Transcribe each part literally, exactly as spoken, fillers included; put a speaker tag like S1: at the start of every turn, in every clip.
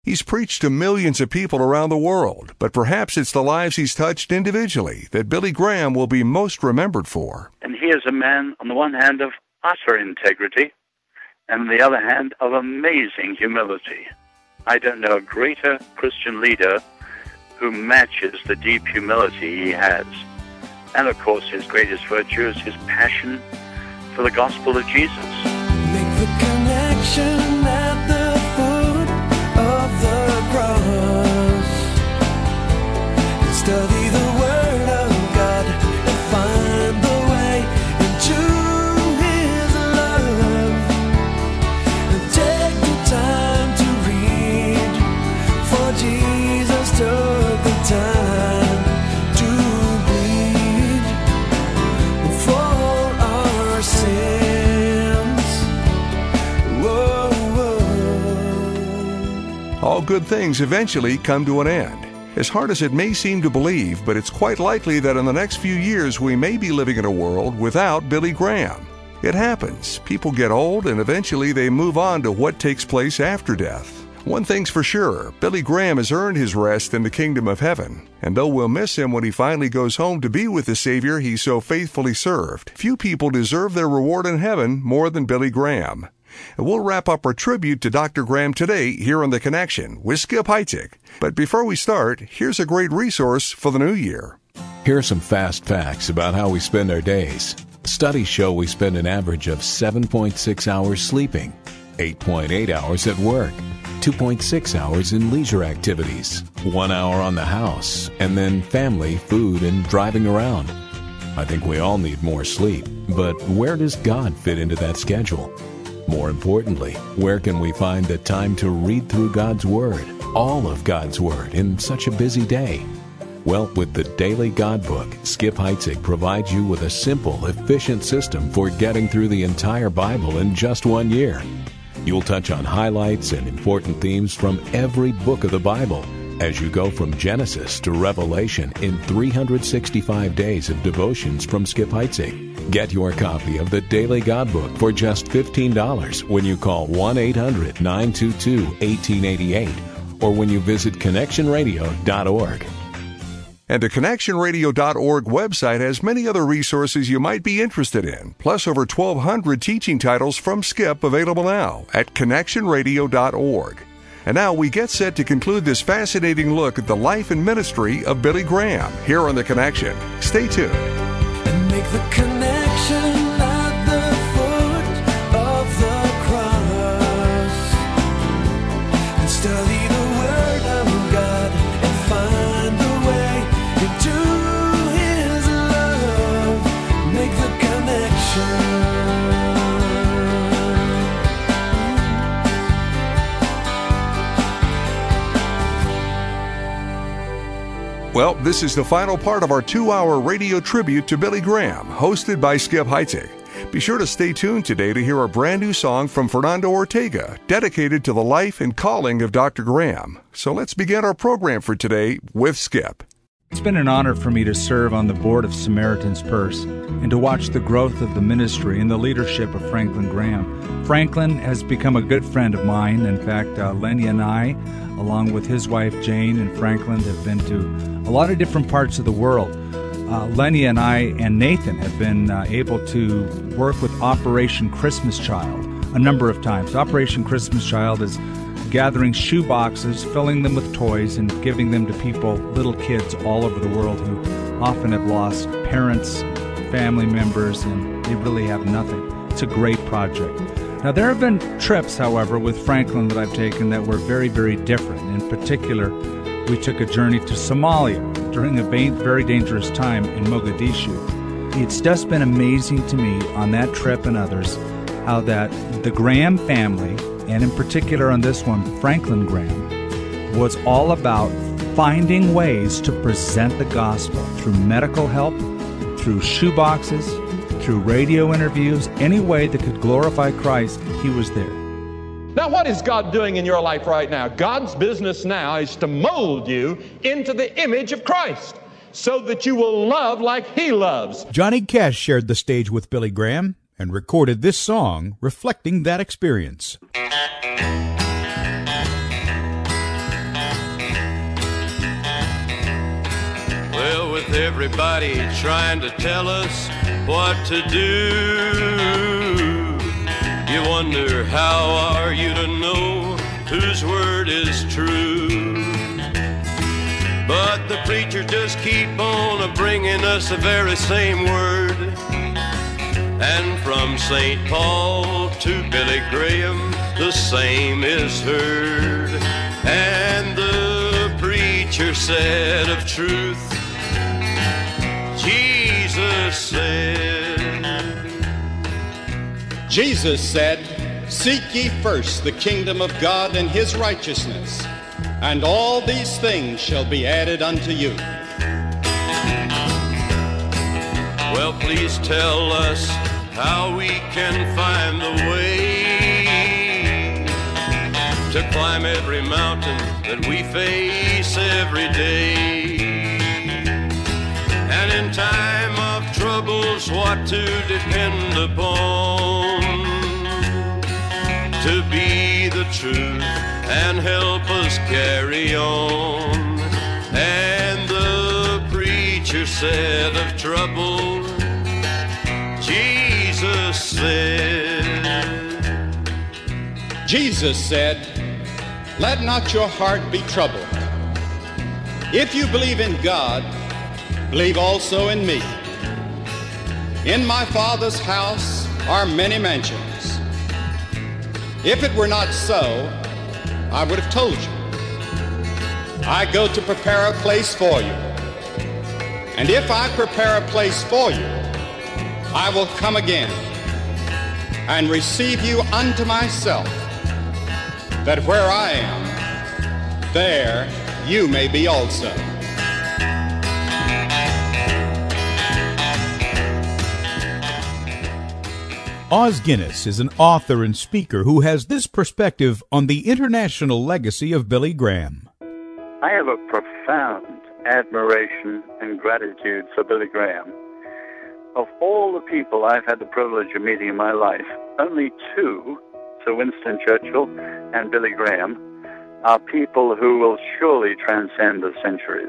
S1: He's preached to millions of people around the world, but perhaps it's the lives he's touched individually that Billy Graham will be most remembered for.
S2: And he is a man, on the one hand, of utter integrity, and on the other hand, of amazing humility. I don't know a greater Christian leader who matches the deep humility he has. And of course, his greatest virtue is his passion for the gospel of Jesus.
S3: Make the connection at the foot of the cross. Study the word of God and find the way into his love. And take the time to read, for Jesus took the time to bleed for our sins. Whoa, whoa.
S1: All good things eventually come to an end. As hard as it may seem to believe, but it's quite likely that in the next few years we may be living in a world without Billy Graham. It happens. People get old and eventually they move on to what takes place after death. One thing's for sure, Billy Graham has earned his rest in the kingdom of heaven. And though we'll miss him when he finally goes home to be with the Savior he so faithfully served, few people deserve their reward in heaven more than Billy Graham. And we'll wrap up our tribute to Doctor Graham today here on The Connection with Skip Heitzig. But before we start, here's a great resource for the new year.
S4: Here are some fast facts about how we spend our days. Studies show we spend an average of seven point six hours sleeping, eight point eight hours at work, two point six hours in leisure activities, one hour on the house, and then family, food, and driving around. I think we all need more sleep, but where does God fit into that schedule? More importantly, where can we find the time to read through God's Word, all of God's Word, in such a busy day? Well, with the Daily God Book, Skip Heitzig provides you with a simple, efficient system for getting through the entire Bible in just one year. You'll touch on highlights and important themes from every book of the Bible as you go from Genesis to Revelation in three hundred sixty-five days of devotions from Skip Heitzig. Get your copy of the Daily God Book for just fifteen dollars when you call one eight hundred nine two two one eight eight eight or when you visit connection radio dot org.
S1: And the connection radio dot org website has many other resources you might be interested in, plus over twelve hundred teaching titles from Skip available now at connection radio dot org. And now we get set to conclude this fascinating look at the life and ministry of Billy Graham here on The Connection. Stay tuned.
S3: And make the connection at the foot of the cross. And study the word of God and find the way into his love. Make the connection.
S1: Well, this is the final part of our two-hour radio tribute to Billy Graham, hosted by Skip Heitzig. Be sure to stay tuned today to hear a brand new song from Fernando Ortega, dedicated to the life and calling of Doctor Graham. So let's begin our program for today with Skip.
S5: It's been an honor for me to serve on the board of Samaritan's Purse and to watch the growth of the ministry and the leadership of Franklin Graham. Franklin has become a good friend of mine. In fact, uh, Lenny and I, along with his wife Jane and Franklin, have been to a lot of different parts of the world. Uh, Lenny and I and Nathan have been uh, able to work with Operation Christmas Child a number of times. Operation Christmas Child is gathering shoe boxes, filling them with toys, and giving them to people, little kids all over the world who often have lost parents, family members, and they really have nothing. It's a great project. Now, there have been trips, however, with Franklin that I've taken that were very, very different. In particular, we took a journey to Somalia during a very dangerous time in Mogadishu. It's just been amazing to me on that trip and others how that the Graham family, and in particular on this one, Franklin Graham, was all about finding ways to present the gospel through medical help, through shoeboxes, through radio interviews, any way that could glorify Christ. He was there.
S6: Now, what is God doing in your life right now? God's business now is to mold you into the image of Christ so that you will love like He loves.
S7: Johnny Cash shared the stage with Billy Graham and recorded this song reflecting that experience.
S8: everybody trying to tell us what to do. You wonder, how are you to know whose word is true? But the preachers just keep on bringing us the very same word. And from Saint Paul to Billy Graham, the same is heard. And the preacher said of truth, Jesus said.
S9: Jesus said, "Seek ye first the kingdom of God and his righteousness, and all these things shall be added unto you."
S8: Well, please tell us how we can find the way to climb every mountain that we face every day. And in time of troubles, what to depend upon to be the truth and help us carry on. And the preacher said of trouble, Jesus said.
S9: Jesus said, "Let not your heart be troubled. If you believe in God, believe also in me. In my Father's house are many mansions. If it were not so, I would have told you. I go to prepare a place for you. And if I prepare a place for you, I will come again and receive you unto myself, that where I am, there you may be also."
S7: Os Guinness is an author and speaker who has this perspective on the international legacy of Billy Graham.
S2: I have a profound admiration and gratitude for Billy Graham. Of all the people I've had the privilege of meeting in my life, only two, Sir Winston Churchill and Billy Graham, are people who will surely transcend the centuries.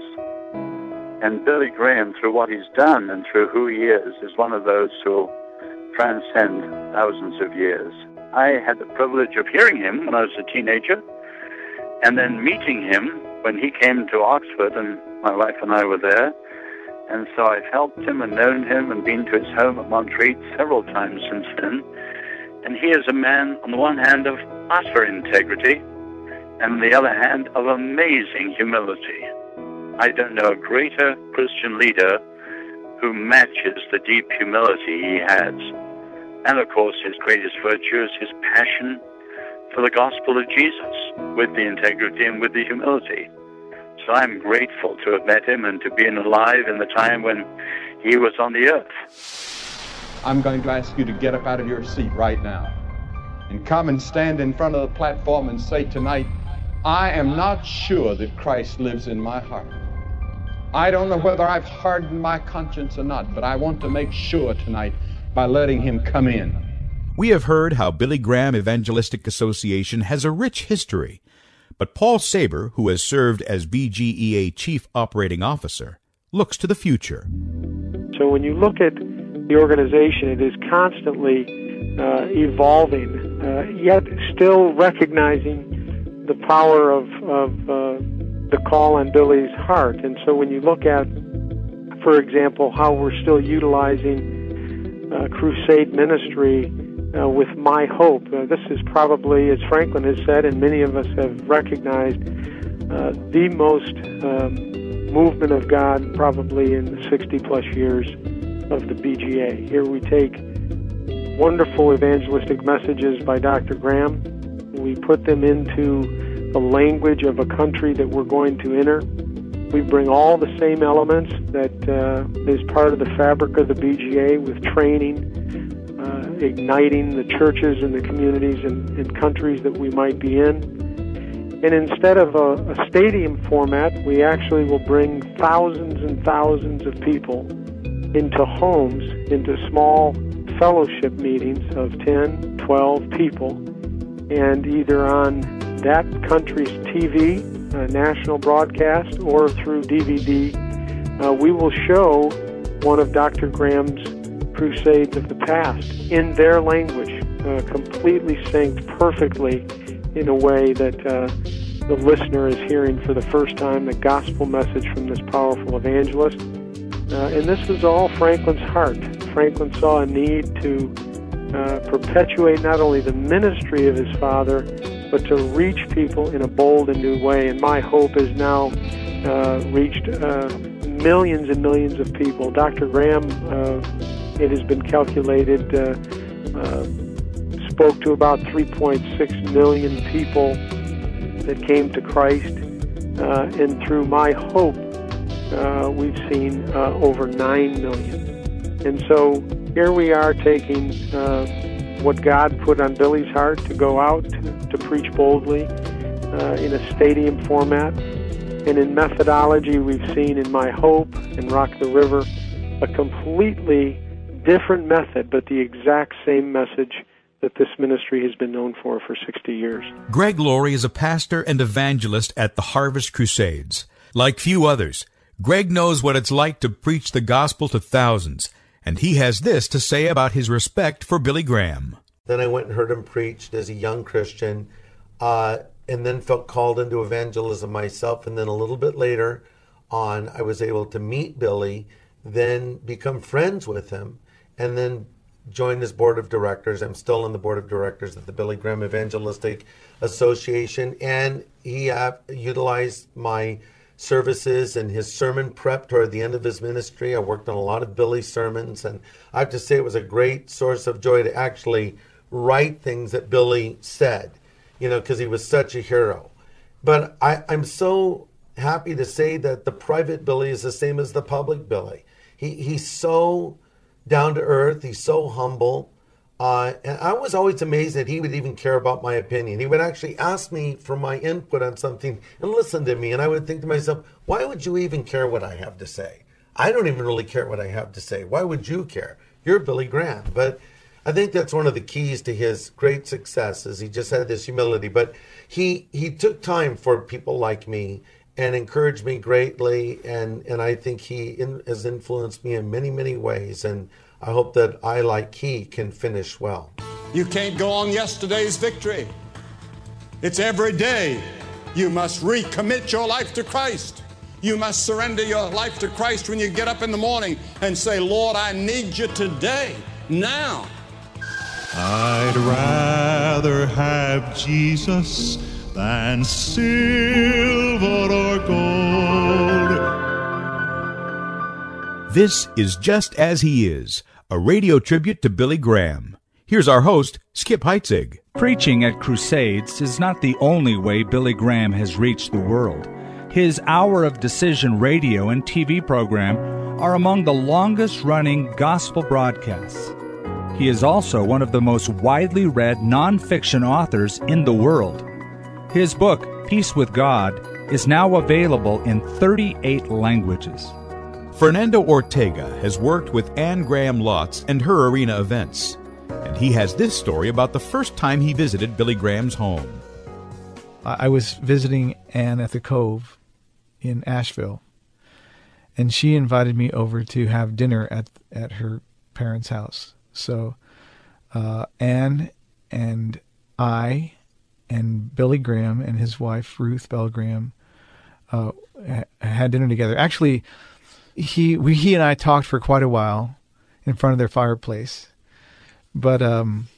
S2: And Billy Graham, through what he's done and through who he is, is one of those who will transcend thousands of years. I had the privilege of hearing him when I was a teenager, and then meeting him when he came to Oxford, and my wife and I were there. And so I've helped him and known him and been to his home at Montreat several times since then. And he is a man, on the one hand, of utter integrity, and on the other hand, of amazing humility. I don't know a greater Christian leader who matches the deep humility he has. And of course, his greatest virtue is his passion for the gospel of Jesus, with the integrity and with the humility. So I'm grateful to have met him and to be alive in the time when he was on the earth.
S6: I'm going to ask you to get up out of your seat right now and come and stand in front of the platform and say tonight, I am not sure that Christ lives in my heart. I don't know whether I've hardened my conscience or not, but I want to make sure tonight by letting him come in.
S7: We have heard how Billy Graham Evangelistic Association has a rich history, but Paul Saber, who has served as B G E A Chief Operating Officer, looks to the future.
S10: So when you look at the organization, it is constantly uh, evolving, uh, yet still recognizing the power of, of uh, the call on Billy's heart. And so when you look at, for example, how we're still utilizing uh, crusade ministry uh, with My Hope, uh, this is probably, as Franklin has said, and many of us have recognized, uh, the most um, movement of God probably in the sixty plus years of the B G A. Here we take wonderful evangelistic messages by Doctor Graham. We put them into the language of a country that we're going to enter. We bring all the same elements that uh, is part of the fabric of the B G A with training, uh, igniting the churches and the communities and, and countries that we might be in. And instead of a, a stadium format, we actually will bring thousands and thousands of people into homes, into small fellowship meetings of ten, twelve people, and either on that country's T V, uh, national broadcast, or through D V D uh, we will show one of Doctor Graham's crusades of the past in their language, uh, completely synced perfectly in a way that uh, the listener is hearing for the first time the gospel message from this powerful evangelist. Uh, and this was all Franklin's heart. Franklin saw a need to uh, perpetuate not only the ministry of his father, but to reach people in a bold and new way. And my hope has now uh, reached uh, millions and millions of people. Doctor Graham, uh, it has been calculated, uh, uh, spoke to about three point six million people that came to Christ. Uh, and through my hope, uh, we've seen uh, over nine million. And so here we are taking uh, what God put on Billy's heart to go out to, to preach boldly uh, in a stadium format. And in methodology, we've seen in My Hope and Rock the River a completely different method, but the exact same message that this ministry has been known for for sixty years.
S7: Greg Laurie is a pastor and evangelist at the Harvest Crusades. Like few others, Greg knows what it's like to preach the gospel to thousands, and he has this to say about his respect for Billy Graham.
S11: Then I went and heard him preached as a young Christian, uh, and then felt called into evangelism myself. And then a little bit later on, I was able to meet Billy, then become friends with him, and then join his board of directors. I'm still on the board of directors at the Billy Graham Evangelistic Association, and he uh, utilized my services and his sermon prep toward the end of his ministry. I worked on a lot of Billy's sermons, and I have to say it was a great source of joy to actually write things that Billy said, you know, because he was such a hero. But I, I'm so happy to say that the private Billy is the same as the public Billy. He He's so down to earth. He's so humble. Uh, and I was always amazed that he would even care about my opinion. He would actually ask me for my input on something and listen to me. And I would think to myself, why would you even care what I have to say? I don't even really care what I have to say. Why would you care? You're Billy Graham. But I think that's one of the keys to his great success, is he just had this humility. But he he took time for people like me and encouraged me greatly. And, and I think he in, has influenced me in many, many ways. And I hope that I, like he, can finish well.
S9: You can't go on yesterday's victory. It's every day. You must recommit your life to Christ. You must surrender your life to Christ when you get up in the morning and say, Lord, I need you today, now.
S12: I'd rather have Jesus than silver or gold.
S7: This is Just As He Is, a radio tribute to Billy Graham. Here's our host, Skip Heitzig.
S5: Preaching at crusades is not the only way Billy Graham has reached the world. His Hour of Decision radio and T V program are among the longest-running gospel broadcasts. He is also one of the most widely read nonfiction authors in the world. His book, Peace with God, is now available in thirty-eight languages.
S7: Fernando Ortega has worked with Anne Graham Lotz and her arena events, and he has this story about the first time he visited Billy Graham's home.
S13: I was visiting Anne at the Cove in Asheville, and she invited me over to have dinner at at her parents' house. So uh, Anne and I and Billy Graham and his wife, Ruth Bell Graham, uh, had dinner together. Actually, he we, he and I talked for quite a while in front of their fireplace, but um,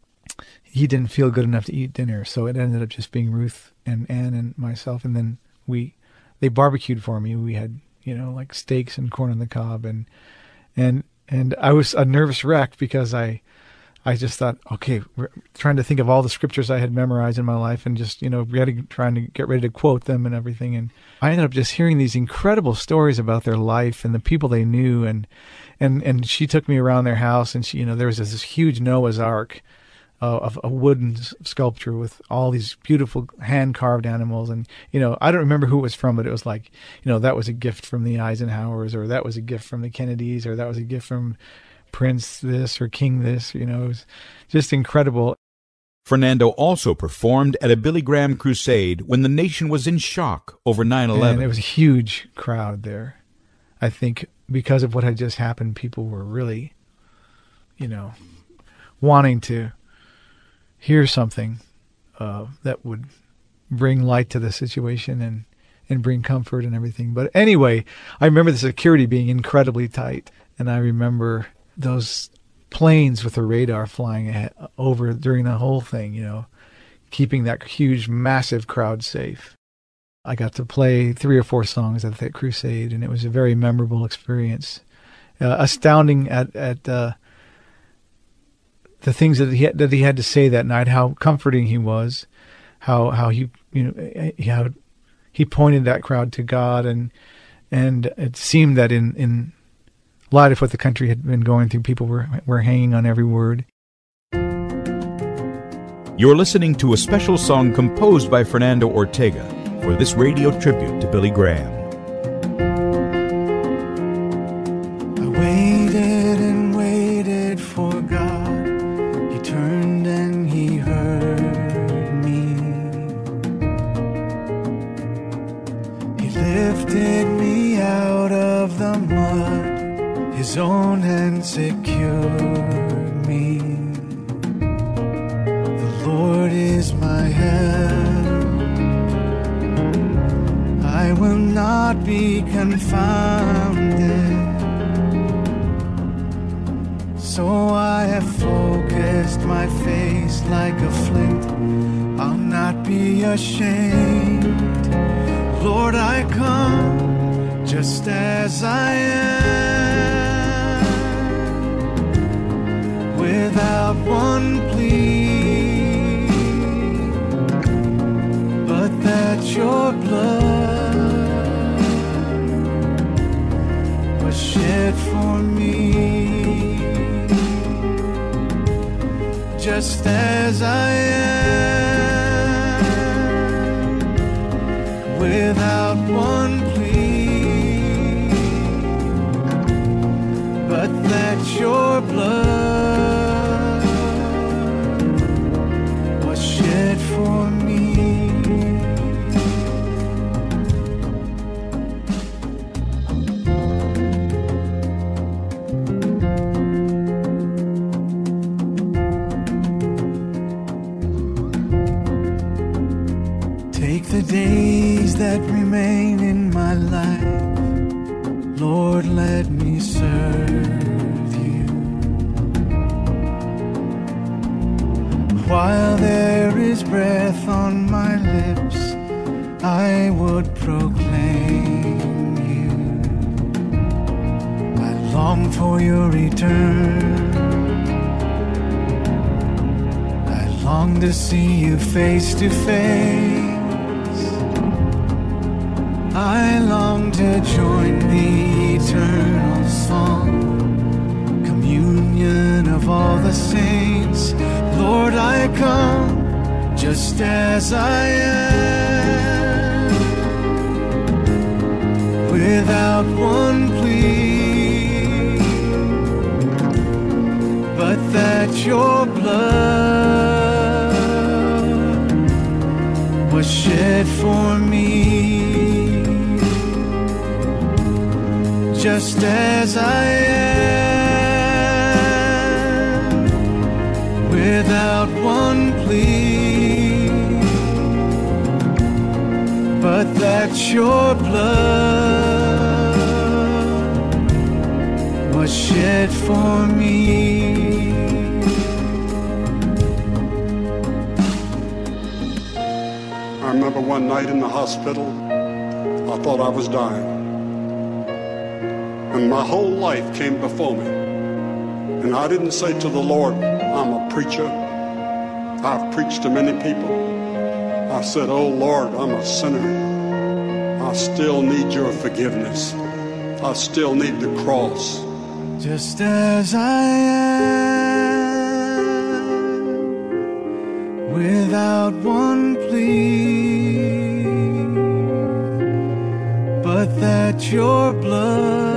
S13: he didn't feel good enough to eat dinner, so it ended up just being Ruth and Ann and myself, and then we they barbecued for me. We had, you know, like steaks and corn on the cob, and and and I was a nervous wreck because I I just thought, okay, we're trying to think of all the scriptures I had memorized in my life and just, you know, ready, trying to get ready to quote them and everything. And I ended up just hearing these incredible stories about their life and the people they knew. And, and, and she took me around their house, and she, you know, there was this, this huge Noah's Ark uh, of a wooden sculpture with all these beautiful hand-carved animals. And, you know, I don't remember who it was from, but it was like, you know, that was a gift from the Eisenhowers, or that was a gift from the Kennedys, or that was a gift from Prince this or King this, you know. It was just incredible.
S7: Fernando also performed at a Billy Graham crusade when the nation was in shock over nine eleven.
S13: And there was a huge crowd there. I think because of what had just happened, people were really, you know, wanting to hear something uh, that would bring light to the situation and, and bring comfort and everything. But anyway, I remember the security being incredibly tight, and I remember those planes with the radar flying ahead, over during the whole thing, you know, keeping that huge, massive crowd safe. I got to play three or four songs at that crusade, and it was a very memorable experience. Uh, astounding at at uh, the things that he had, that he had to say that night, how comforting he was, how how he you know how he pointed that crowd to God, and and it seemed that in in light of what the country had been going through, people were were hanging on every word.
S7: You're listening to a special song composed by Fernando Ortega for this radio tribute to Billy Graham.
S3: I waited and waited for God. He turned and he heard me. He lifted me out of the mud, his own hand secured me. The Lord is my help. I will not be confounded. So I have focused my face like a flint. I'll not be ashamed. Lord, I come just as I am, without one plea, but that your blood shed for me, just as I am, without one plea, but that your blood was shed for me. The days that remain in my life, Lord, let me serve you. While there is breath on my lips, I would proclaim you. I long for your return. I long to see you face to face. I long to join the eternal song, communion of all the saints. Lord, I come just as I am, without one plea, but that your blood was shed for me. Just as I am, without one plea, but that your blood was shed for me.
S14: I remember one night in the hospital, I thought I was dying. And my whole life came before me. And I didn't say to the Lord, I'm a preacher. I've preached to many people. I said, oh Lord, I'm a sinner. I still need your forgiveness. I still need the cross.
S3: Just as I am, without one plea, but that your blood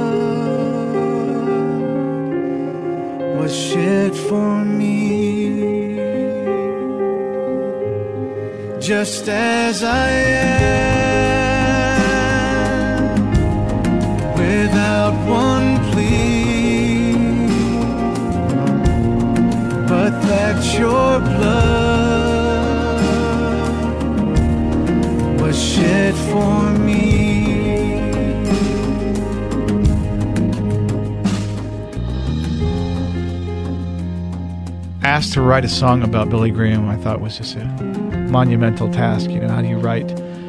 S3: was shed for me. Just as I am, without it for me.
S13: Asked to write a song about Billy Graham, I thought was just a monumental task. You know, how do you write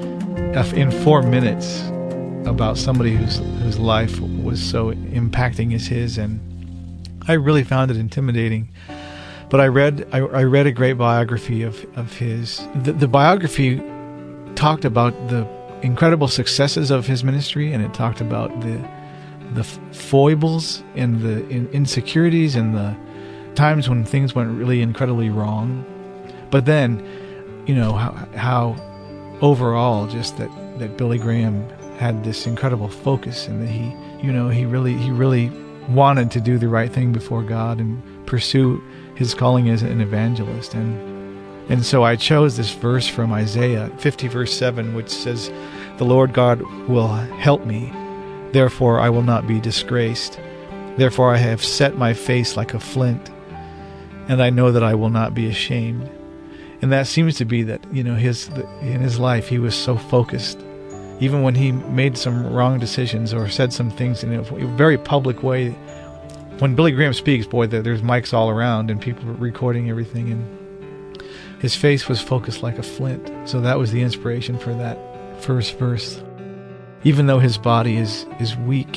S13: in four minutes about somebody whose whose life was so impacting as his? And I really found it intimidating. But I read I, I read a great biography of of his. The, the biography talked about the incredible successes of his ministry, and it talked about the the foibles and the in, insecurities and the times when things went really incredibly wrong. But then, you know, how, how overall just that, that Billy Graham had this incredible focus, and that he, you know, he really, he really wanted to do the right thing before God and pursue his calling as an evangelist. And, and so I chose this verse from Isaiah fifty verse seven, which says, "The Lord God will help me, therefore I will not be disgraced. Therefore I have set my face like a flint, and I know that I will not be ashamed." And that seems to be that, you know, his in his life he was so focused, even when he made some wrong decisions or said some things in a very public way. When Billy Graham speaks, boy, there's mics all around and people recording everything, and his face was focused like a flint. So that was the inspiration for that first verse. Even though his body is is weak,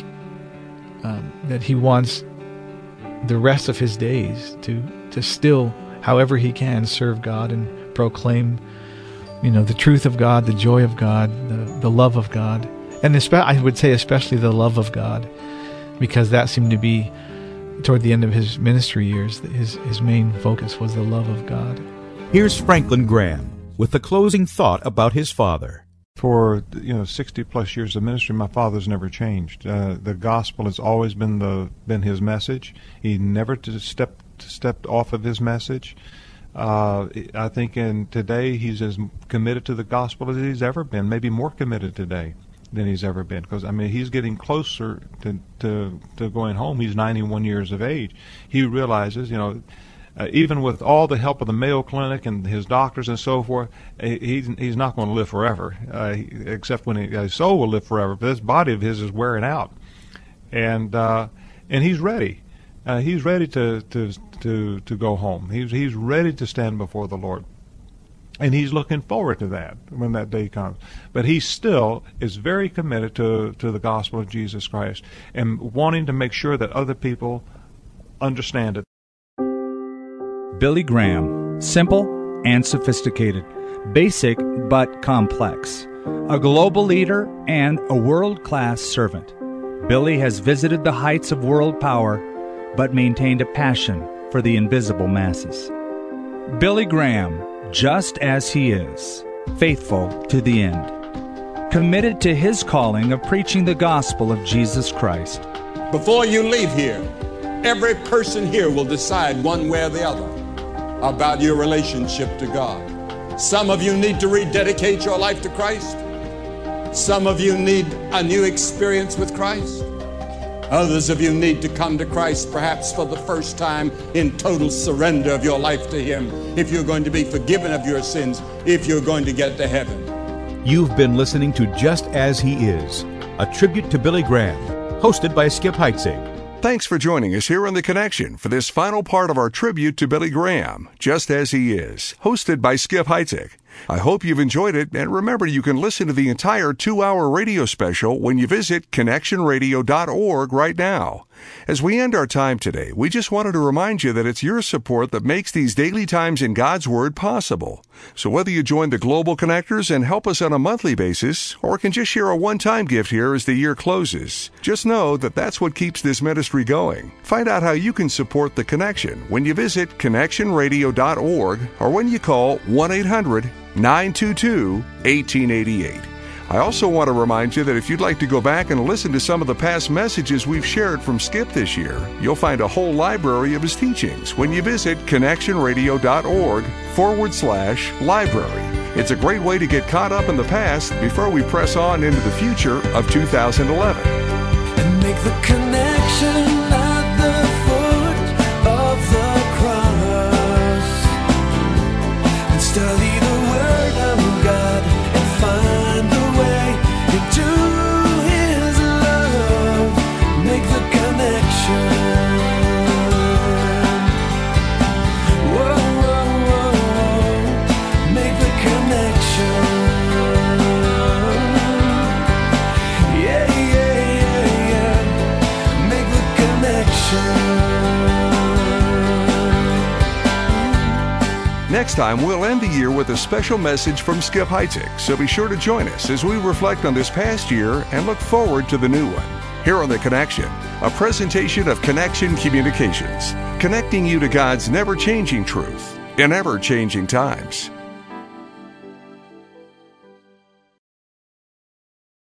S13: um, that he wants the rest of his days to to still, however he can, serve God and proclaim, you know, the truth of God, the joy of God, the, the love of God, and espe- I would say especially the love of God, because that seemed to be, toward the end of his ministry years, his his main focus was the love of God.
S7: Here's Franklin Graham with the closing thought about his father.
S15: For, you know, sixty plus years of ministry, my father's never changed. Uh, the gospel has always been the been his message. He never stepped stepped off of his message. Uh, I think in today he's as committed to the gospel as he's ever been, maybe more committed today than he's ever been. Because I mean, he's getting closer to, to to going home. He's ninety-one years of age. He realizes, you know, uh, even with all the help of the Mayo Clinic and his doctors and so forth, he's he's not going to live forever. Uh, he, except when he, his soul will live forever. But this body of his is wearing out, and uh, and he's ready. Uh, he's ready to, to to to go home. He's he's ready to stand before the Lord, and he's looking forward to that when that day comes. But he still is very committed to to the gospel of Jesus Christ and wanting to make sure that other people understand it.
S5: Billy Graham, simple and sophisticated, basic but complex, a global leader and a world-class servant. Billy has visited the heights of world power, but maintained a passion for the invisible masses. Billy Graham, just as he is, faithful to the end, committed to his calling of preaching the gospel of Jesus Christ.
S9: Before you leave here, every person here will decide one way or the other about your relationship to God. Some of you need to rededicate your life to Christ. Some of you need a new experience with Christ. Others of you need to come to Christ perhaps for the first time in total surrender of your life to Him, if you're going to be forgiven of your sins, if you're going to get to heaven.
S7: You've been listening to Just As He Is, a tribute to Billy Graham, hosted by Skip Heitzig.
S1: Thanks for joining us here on The Connection for this final part of our tribute to Billy Graham, Just As He Is, hosted by Skip Heitzig. I hope you've enjoyed it, and remember you can listen to the entire two-hour radio special when you visit connection radio dot org right now. As we end our time today, we just wanted to remind you that it's your support that makes these daily times in God's Word possible. So whether you join the Global Connectors and help us on a monthly basis, or can just share a one-time gift here as the year closes, just know that that's what keeps this ministry going. Find out how you can support The Connection when you visit connection radio dot org or when you call one eight hundred nine two two one eight eight eight. I also want to remind you that if you'd like to go back and listen to some of the past messages we've shared from Skip this year, you'll find a whole library of his teachings when you visit connection radio dot org forward slash library. It's a great way to get caught up in the past before we press on into the future of two thousand eleven.
S3: And make the connection at the foot of the cross, and study the Word of God and find the way.
S1: Next time, we'll end the year with a special message from Skip Heitzig, so be sure to join us as we reflect on this past year and look forward to the new one. Here on The Connection, a presentation of Connection Communications, connecting you to God's never-changing truth in ever-changing times.